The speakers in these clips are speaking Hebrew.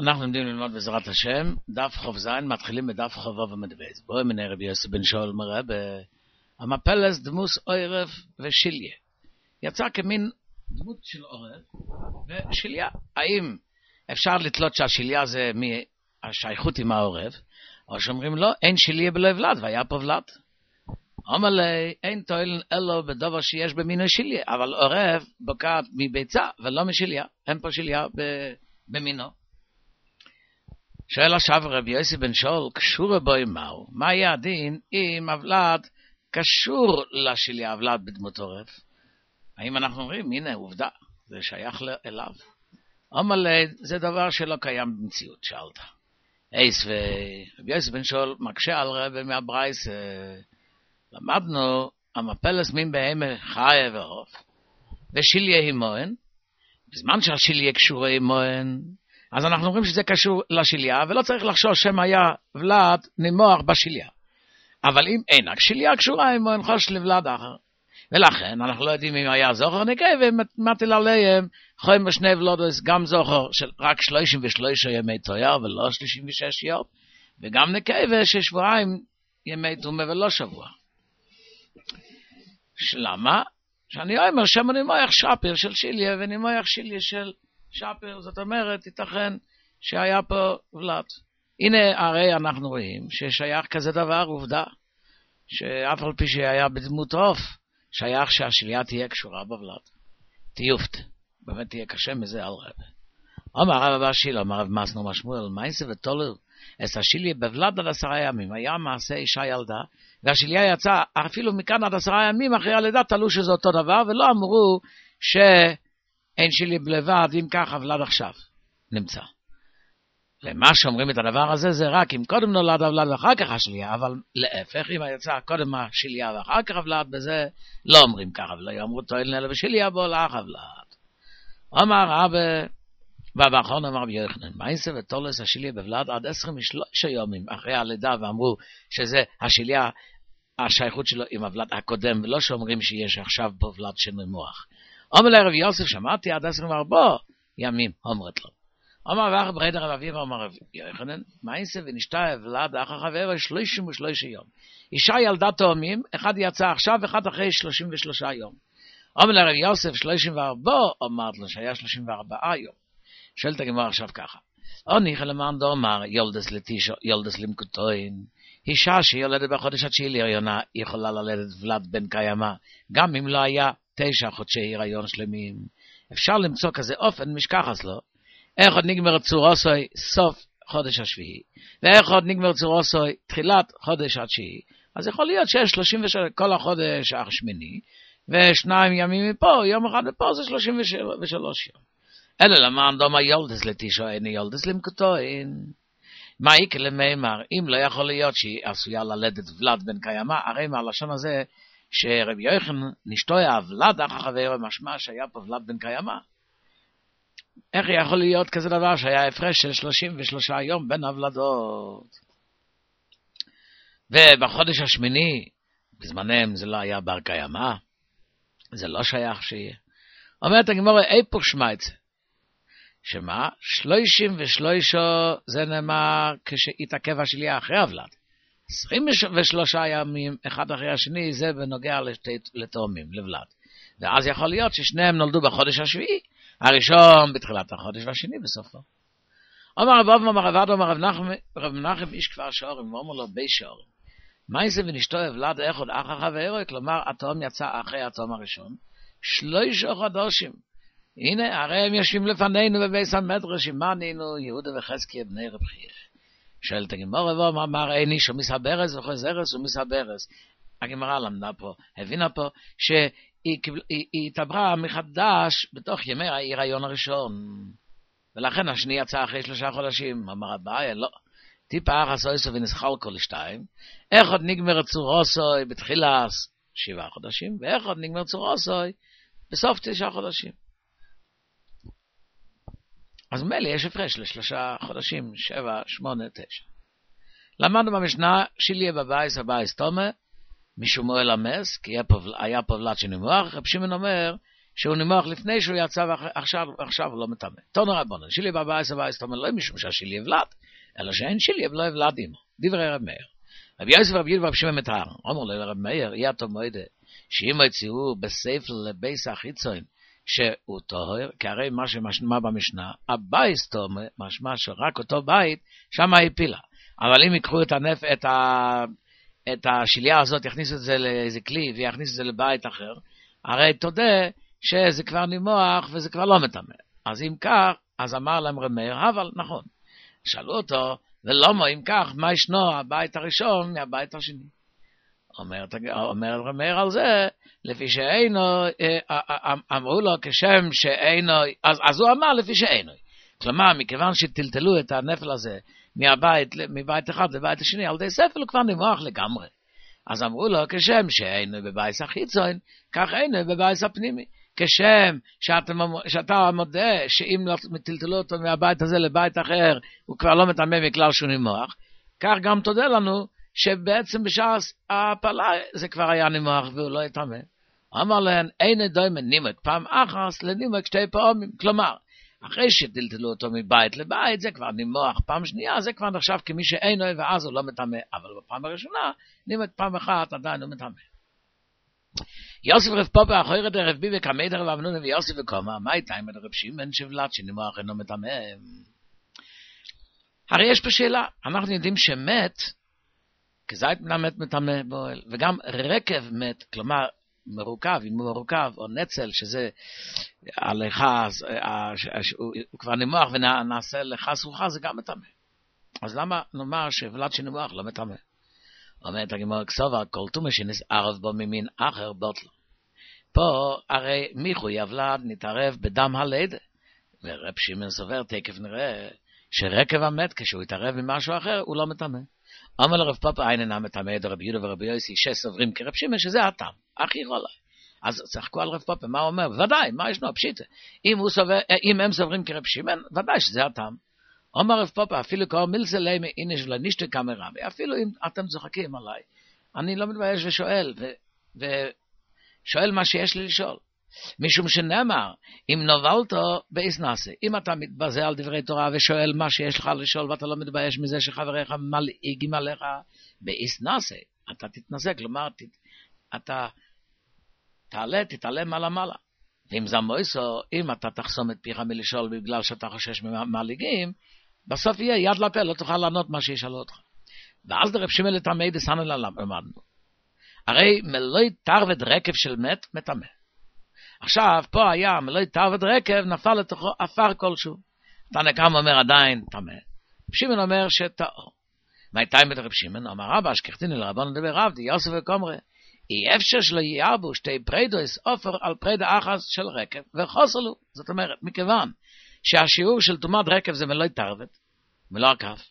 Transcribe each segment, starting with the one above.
אנחנו לומדים ללמוד בעזרת השם, דף חוב זין, מתחילים בדף חובו ומדבז. בואי מנה רבי יוסף בן שאול מראה המפלס דמוס עורף ושיליה. יצא כמין דמות של עורף ושיליה. האם אפשר לתלות שהשיליה זה מהשייכות עם העורף, או שאומרים לו, אין שיליה בלא ולד, והיה פה ולד. אומר לי, אין תועל אלו בדבר שיש במינו שיליה, אבל עורף בוקעת מביצה ולא משיליה. אין פה שיליה במינו. שואל עכשיו רבי יוסף בן שאול, קשור בו מהו? מה יהיה הדין אם הוולד קשור לשיליה הוולד בדמות עורף? האם אנחנו אומרים, הנה עובדה, זה שייך אליו? אומר לי, זה דבר שלא קיים במציאות, שאלת. אייס ורבי יוסף בן שאול מקשה על רבי מהברייס, למדנו, המפלס מין בהמה חיה ועוף, ושיליה הימוהן, בזמן שהשיליה קשור הימוהן, אז אנחנו אומרים שזה קשור לשיליה, ולא צריך לחשוש שם היה ולד נמוח בשיליה. אבל אם אין השיליה קשורה, אם אין חוש לבלד אחר. ולכן אנחנו לא יודעים אם היה זוכר נקבה, ומטיל עליהם חיים בשני ולודס, גם זוכר של רק 33 ימי תויר ולא 36 יום, וגם נקבה ששבועיים ימי תומה ולא שבוע. למה? שאני אומר שם נמוח שפיר של שיליה, ונמוח שיליה של שפר, זאת אומרת, ייתכן שהיה פה ולד. הנה, הרי אנחנו רואים ששייך כזה דבר, עובדה, שאף על פי שהיה בדמות עוף, שייך שהשיליה תהיה קשורה בוולד. תיופת, באמת תהיה קשה מזה על רב. אומר הרב אבא שילה, אומר רב מסנו משמואל, מייסה ותולו, את השיליה בוולד עד 10 ימים, היה מעשה אישה ילדה, והשיליה יצא אפילו מכאן עד 10 ימים, אחרי הלידה תלו שזה אותו דבר, ולא אמרו אין שלי בלבד, אם ככה ולד עכשיו נמצא. למה שאומרים את הדבר הזה, זה רק אם קודם נולד הוולד ואחר כך השיליה, אבל להפך, אם יצא קודם השיליה ואחר כך הוולד, בזה לא אומרים ככה, ולא יאמרו תועל נלה ושיליה בו לאח הוולד. אמר רבי, ובאחרון אמר רבי יוחנן, מייסה ותולס השיליה בוולד עד 23 יומים אחרי הלידה, ואמרו שזה השיליה, השייכות שלו עם הוולד הקודם, ולא שאומרים שיש עכשיו בו וולד שינוי מוח. אומר לרב יוסף, שמעתי עד 24 ימים, אומרת לו. אומר ואחר ברדר רב אביב, אומר רב יוחנן, מייסה ונשתה ולד אחר חבר 33 יום. אישה ילדה תאומים, אחד יצא עכשיו, אחד אחרי 33 יום. אומר לרב יוסף 34, אומרת לו שהיה 34 יום. שואלת הגמרא עכשיו ככה. ניחא למאן דאמר יולדס לתישו, יולדס למקוטוין. אישה שיולדת בחודש התשיעי להריונה, יכולה ללדת ולד בן קיימא, גם אם לא היה 9 חודשי הריון שלמים. אפשר למצוא כזה אופן משכחס לו. איך עוד נגמר צורוסוי סוף חודש השביעי, ואיך עוד נגמר צורוסוי תחילת חודש התשיעי. אז יכול להיות שיש 36 כל החודש השמיני, ושניים ימים מפה, יום אחד מפה זה 33 יום. אלא למען דומה יולדס לתישו, אין יולדס למקוטוין. מה יקה למימר, אם לא יכול להיות שהיא עשויה ללדת ולד בן קיימא, הרי מהלשון הזה, שרבי יוחנן נשתויה ולד אחר חבר משמע שהיה פה ולד בן קיימא. איך יכול להיות כזה דבר שהיה הפרש של 33 יום בין הוולדות? ובחודש השמיני, בזמנם זה לא היה בר קיימא, זה לא שייך שיהיה. אומרת הגמרא, איפה שמע את זה? שמה? 33 זה נאמר כשהתעכב השיליה אחרי הוולד. 23 ימים, אחד אחרי השני, זה בנוגע לתאומים, לבלד. ואז יכול להיות ששניהם נולדו בחודש השביעי, הראשון בתחילת החודש והשני בסופו. אומר רב אבא, אומר רב אדו, אומר רב מנחם איש כפר שעורים, ואומר לו בי שעורים. מה זה ונשתו הבלד אחד אחר חברו, כלומר התאום יצא אחרי התאום הראשון, 3 חודשים. הנה, הרי הם יושבים לפנינו בביס המדרש, עמנו יהודה וחזקיה בני רב חייא. שואלת הגמרא ואומר, אין איש ומסברס וחוזרס ומסברס. הגמרא למדה פה, הבינה פה, שהיא התעברה מחדש בתוך ימי ההיריון הראשון. ולכן השני יצא אחרי 3 חודשים. אמר הבעיה, לא. טיפה אחסויסו ונסחלקו לשתיים. איך עוד נגמר צורוסוי בתחילה 7 חודשים, ואיך עוד נגמר צורוסוי בסוף 9 חודשים. אז מלי יש הפרש ל3 חודשים, 7, 8, 9. למדנו במשנה, שיליה בבייס, הבייס תומה, משומואל המס, כי היה פה ולד שנמוח. רב שמעון אומר שהוא נימוח לפני שהוא יצא ועכשיו הוא לא מטמא. תנו רבנו, שלי בבייס תאמר לא משום שהשלי יבלד, אלא שאין שלי לא יבלד עמו. דברי רב מאיר. רבי יוסף רבי יהודה ורבי שמעון מתאר, אמרו לרב מאיר, יהיה טוב מועדה, שאם יציאו בספר לבייס החיצון, שהוא טוהר, כי הרי מה שמשמע במשנה, הבייס טומא, משמע שרק אותו בית, שם הפילה. אבל אם יקחו את השליה הזאת, יכניסו את זה לאיזה כלי, ויכניסו את זה לבית אחר, הרי תודה שזה כבר נימוח, וזה כבר לא מטמא. אז אם כך, אז אמר להם רב מאיר, אבל נכון. שאלו אותו, ולמה אם כך, מה ישנו הבית הראשון מהבית השני? אומר רב מאיר על זה, לפי שאינו, אמרו לו כשם שאינו, אז הוא אמר לפי שאינו. כלומר, מכיוון שטלטלו את הנפל הזה מבית אחד לבית השני, על די ספל הוא כבר נימוח לגמרי. אז אמרו לו, כשם שאינו בבית החיצון, כך אינו בבית הפנימי. כשם שאתה מודה שאם טלטלו אותו מהבית הזה לבית אחר, הוא כבר לא מטמא מכלל שהוא נימוח, כך גם תודה לנו, שבעצם בשעס הפלה זה כבר היה נימוח והוא לא יטמא. אמר להם, אין דומה נימוק פעם אחת לנימוק שתי פעמים. כלומר, אחרי שטלטלו אותו מבית לבית, זה כבר נימוח פעם שנייה, זה כבר נחשב כמי שאינו ואז הוא לא מטמא. אבל בפעם הראשונה, נימוק פעם אחת עדיין הוא מטמא. יוסף רב פופה אחרי רב ביבי כמד רב אמנון ויוסף וקומה, מה איתה עם רב שמעון שבלת שנימוח אינו מטמא? הרי יש פה שאלה, אנחנו יודעים שמת, כזית מן המת מטמא באוהל, וגם רקב מת, כלומר מרוכב, אם הוא מרוכב, או נצל, שזה הלכה, הוא כבר נימוח ונעשה לך סרוחה, זה גם מטמא. אז למה נאמר שבלת שנימוח לא מטמא? אומרת הגמרא כסובה, כל תומא שנסערב בו ממין אחר בוטלו. פה הרי מחויב ולד נתערב בדם הלידה, ורב שמעון סובר תקף נראה שרקב המת כשהוא יתערב ממשהו אחר הוא לא מטמא. אומר לרב פאפה איננה מטמא רבי יהודה ורבי יוסי שסוברים כרב שמעון שזה הטעם, הכי רולה. אז צחקו על רב פאפה, מה הוא אומר? ודאי, מה ישנו? פשיטה. אם הם סוברים כרב שמעון, ודאי שזה הטעם. אומר רב פאפה, אפילו קורא מילסה לימי איניש ולנישתה כמרבי, אפילו אם אתם צוחקים עליי, אני לא מתבייש ושואל מה שיש לי לשאול. משום שנאמר, אם נובלתו באיס נעשה, אם אתה מתבזה על דברי תורה ושואל מה שיש לך לשאול ואתה לא מתבייש מזה שחבריך מלעיגים עליך באיס נעשה, אתה תתנסה, כלומר אתה תתעלה מעלה. ואם זה מויסו, אם אתה תחסום את פיך מלשאול בגלל שאתה חושש ממלעיגים, בסוף יהיה יד לפה, לא תוכל לענות מה שישאלו אותך. ואז דרב שמעון לטמא דסנו למדנו. הרי מלוא תערבד רקב של מת, מטמא. עכשיו, פה היה מלוא תערבד רקב, נפל לתוכו עפר כלשהו. תנא קמא אומר עדיין טמא. רב שמעון אומר שטהור. מה איתה עם רב שמעון? אמר רבא, שכחתיני לרבנו דבר רבדי, יוסף וקומרי. אי אפשר שלא יערבו שתי פרידוס אופר על פרידה אחת של רקב, וחוסלו. זאת אומרת, מכיוון שהשיעור של טומאת רקב זה מלוא תערבד, מלוא הכף.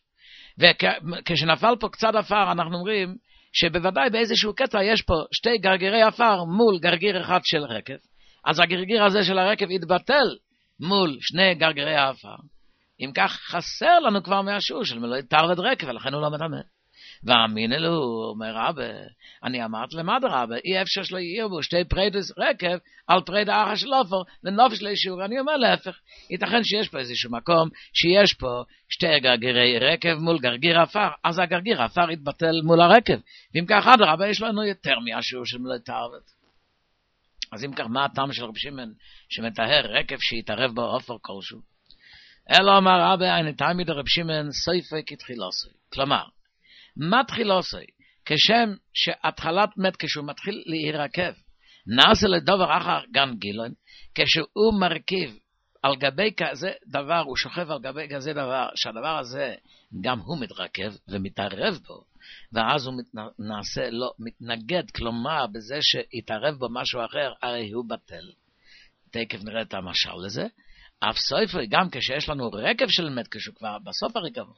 וכשנפל פה קצת עפר, אנחנו אומרים שבוודאי באיזשהו קטע יש פה שתי גרגירי עפר מול גרגיר אחד של רקב, אז הגרגיר הזה של הרקב יתבטל מול שני גרגירי העפר. אם כך חסר לנו כבר מהשיעור של מלוא תערבד רקב, ולכן הוא לא מטמא. ואמין אלו, אומר רבא, אני אמרת למד רבא, אי אפשר שלא יהיה בו שתי פרידוס רקב על פרידה אחת של אופר, ונופש לאישור. אני אומר להפך, ייתכן שיש פה איזשהו מקום, שיש פה שתי גרגירי רקב מול גרגיר עפר, אז הגרגיר עפר יתבטל מול הרקב. ואם כך עד רבא, יש לנו יותר מהשיעור של מלוא תערבד. אז אם כך, מה הטעם של רב שמעון שמטהר רקב שיתערב בו אופר כלשהו? אלא אמר רבא, אני תמיד רב שמעון סויפי כתחילוסי. כלומר, מה תחילוסי? כשם שהתחלת מת כשהוא מתחיל להירקב, נעשה לדבר אחר גן גילון, כשהוא מרכיב על גבי כזה דבר, הוא שוכב על גבי כזה דבר, שהדבר הזה גם הוא מתרכב ומתערב בו, ואז הוא נעשה לא מתנגד, כלומר בזה שיתערב בו משהו אחר, הרי הוא בטל. תכף נראה את המשל לזה. אף סופר, גם כשיש לנו רקב של מת, כשהוא כבר בסוף הרקבו,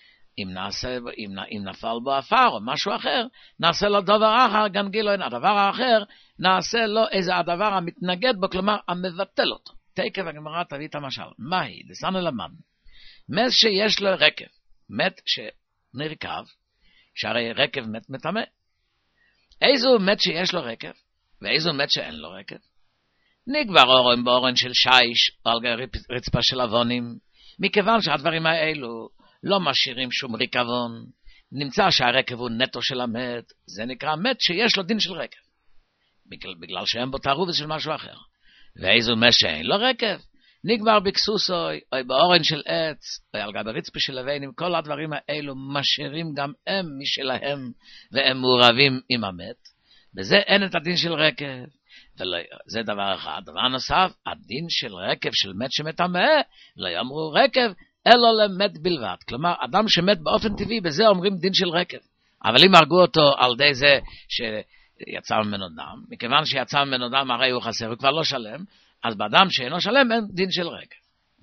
אם נפל בו עפר או משהו אחר, נעשה לו דבר אחר, גן גילון, הדבר האחר, נעשה לו איזה הדבר המתנגד בו, כלומר המבטל אותו. תכף הגמרא תביא את המשל. מהי? דסנו למד. מת שיש לו רקב, מת שנרכב, שהרי רקב מת מטמא. איזו מת שיש לו רקב, ואיזו מת שאין לו רקב? נקבר אורן באורן של שיש, או על רצפה של אבונים, מכיוון שהדברים האלו לא משאירים שום ריקבון, נמצא שהרקב הוא נטו של המת, זה נקרא מת שיש לו דין של רקב, בגלל שאין בו תערובת של משהו אחר. ואיזו מת שאין לו רקב, נקבר בקסוסוי, או באורן של עץ, או על גבי רצפה של אבנים, כל הדברים האלו משאירים גם הם משלהם, והם מעורבים עם המת, בזה אין את הדין של רקב. זה דבר אחד. דבר נוסף, הדין של רקב של מת שמטמא, לא יאמרו רקב, אלא למת בלבד. כלומר, אדם שמת באופן טבעי, בזה אומרים דין של רקב. אבל אם הרגו אותו על ידי זה שיצא ממנו דם, מכיוון שיצא ממנו דם הרי הוא חסר, הוא כבר לא שלם, אז באדם שאינו שלם אין דין של רקב.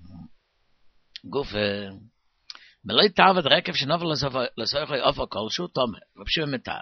גוף, ולא יתערבד רקב שנובל לסויכוי אופו כלשהו, תומר, ופשוט מתאר.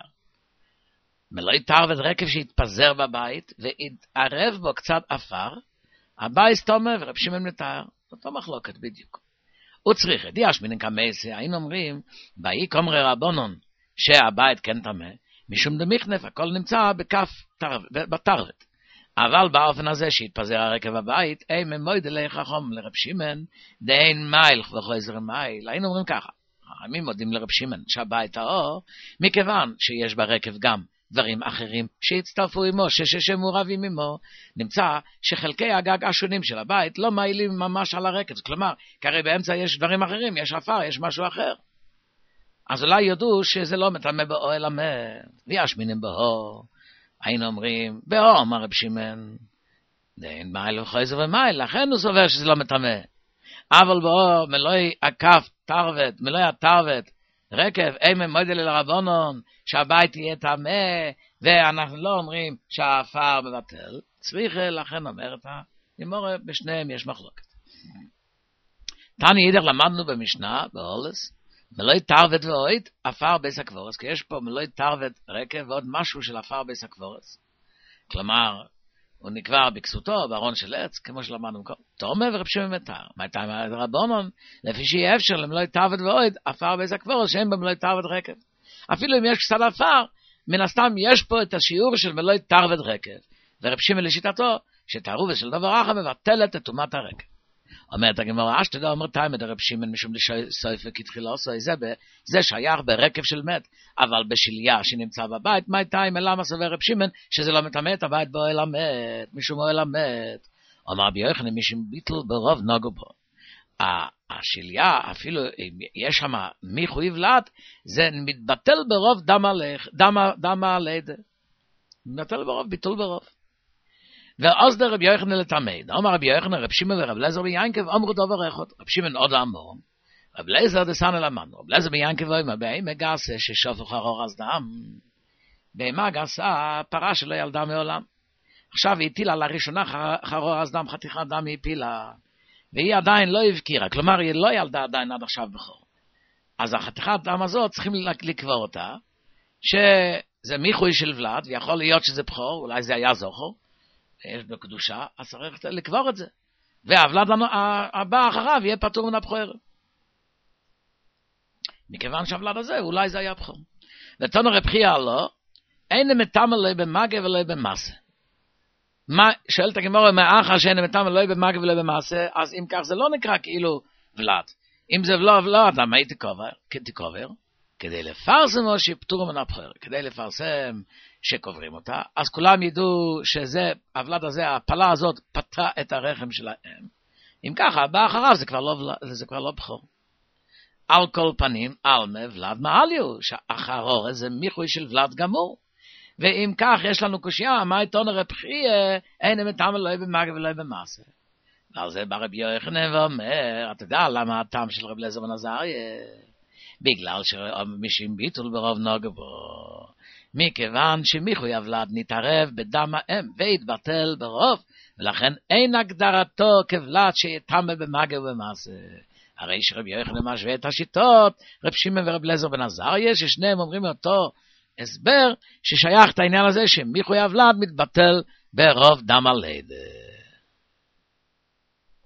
ולא יתערבד רקב שהתפזר בבית, והתערב בו קצת אפר, הבית תומר ורב שמעון מתאר, אותו מחלוקת בדיוק. הוא צריך, יש מינן כמייסי, היינו אומרים, באי קומרי רבונון, שהבית כן תמה, משום דמיכנף, הכל נמצא בתרבת. אבל באופן הזה שהתפזר הרקב בבית, אין ממויד אלי חכום לרב שמעון, דאין מייל וחוזר מייל. היינו אומרים ככה, חכמים מודים לרב שמעון שהבית האור, מכיוון שיש ברקב גם דברים אחרים שהצטרפו עמו, שמעורבים עמו, נמצא שחלקי הגג השונים של הבית לא מעילים ממש על הרקב, כלומר, כרי באמצע יש דברים אחרים, יש אפר, יש משהו אחר. אז אולי יודעו שזה לא מטמא באוהל המת, ויש מינים בהו, היינו אומרים, בהו אמר רב שמעון, דאין מייל וחוזר ומייל, לכן הוא סובר שזה לא מטמא. אבל בהו מלואי הכף תרבת, מלואי התרבת, רקב, אימן מוידל אל הרבונון, שהבית יהיה טמא, ואנחנו לא אומרים שהאפר מבטל, צריך לכן אומרת, נמורה בשניהם יש מחלוקת. תני ידר למדנו במשנה, באולס, מלואי תרבת ואוהד, אפר בייס הקבורס, כי יש פה מלואי תרבת רקב, ועוד משהו של אפר בייס הקבורס. כלומר, הוא נקבר בקסותו, בארון של עץ, כמו שלמדנו קודם. תומר ורב שמעון מתאר. מה הייתה רבונון? לפי שיהיה אפשר למלואי תרבת ואוהד, אפר בייס הקבורס, שאין במלואי תרבת רקב. אפילו אם יש קצת אפר, מן הסתם יש פה את השיעור של מלואי תרבת רקב. ורב שמעון לשיטתו, שתערובת של דבר אחר מבטלת את טומאת הרקב. אומרת הגמרא, אשתדע אומר תאמר רב שמעון משום לסויפה כתחילה עושה, זה שייך ברקב של מת, אבל בשליה שנמצא בבית, מה תאמר למה סובר רב שמעון שזה לא מטמא את הבית באוהל המת, משום אוהל המת. אומר רבי יוחנן משום ביטל ברוב נוגו בו. השליה, אפילו אם יש שם מיכו יבלעת, זה מתבטל ברוב דם הלידה. מתבטל ברוב, ביטול ברוב. ואז דר רבי יוחנן לתמד, אמר רבי יוחנן, רב שמעון ורב אליעזר ביענקב אמרו דבר אחד, רב שמעון עוד אמר, רב אליעזר דסן אלמנו, רב אליעזר ביענקב אומר, בהמה גסה ששופך חרור אז דם, בהמה גסה פרה שלא ילדה מעולם. עכשיו היא הטילה לראשונה חרור אז דם, חתיכת דם היא הפילה, והיא עדיין לא הבקירה, כלומר היא לא ילדה עדיין עד עכשיו בכור. אז החתיכת דם הזאת צריכים לקבור אותה, שזה מיכוי של ולד, ויכול להיות שזה בכור, אולי זה היה זוכר, יש בו קדושה, אז צריך לקבור את זה. והוולד הבא אחריו יהיה פטור מן הבכור. מכיוון שהוולד הזה, אולי זה היה בכור. ותנו רב חייא לא, אין מטמא לא במגע ולא במעשה. שואלת הגמרא, מאחר שאין מטמא לא במגע ולא במעשה, אז אם כך זה לא נקרא כאילו ולד. אם זה לא ולד, למה היא תקובר? כדי לפרסם או שפטור מן הבכור. כדי לפרסם שקוברים אותה, אז כולם ידעו שזה, הוולד הזה, הפלה הזאת פתרה את הרחם שלהם. אם ככה, בא אחריו, זה כבר לא בכור. על כל פנים, על ולד מעליו, שאחרו זה מיכוי של ולד גמור. ואם כך, יש לנו קושיה, מה עיתון רב חייא, אין מטמא לא במגע ולא במעשה. ועל זה בא רבי יוחנן ואומר, אתה יודע למה הטעם של רב אליעזר בן עזריה? בגלל שמשום ביטול ברוב נוגע בו. מכיוון שמיכוי הוולד נתערב בדם האם והתבטל ברוב, ולכן אין הגדרתו כוולד שיטמא במגע ובמעשה. הרי שרבי יוחנן משווה את השיטות, רב שמעון ורב אליעזר בן עזריה, ששניהם אומרים אותו הסבר, ששייך את העניין הזה שמיכוי הוולד מתבטל ברוב דם הלידה.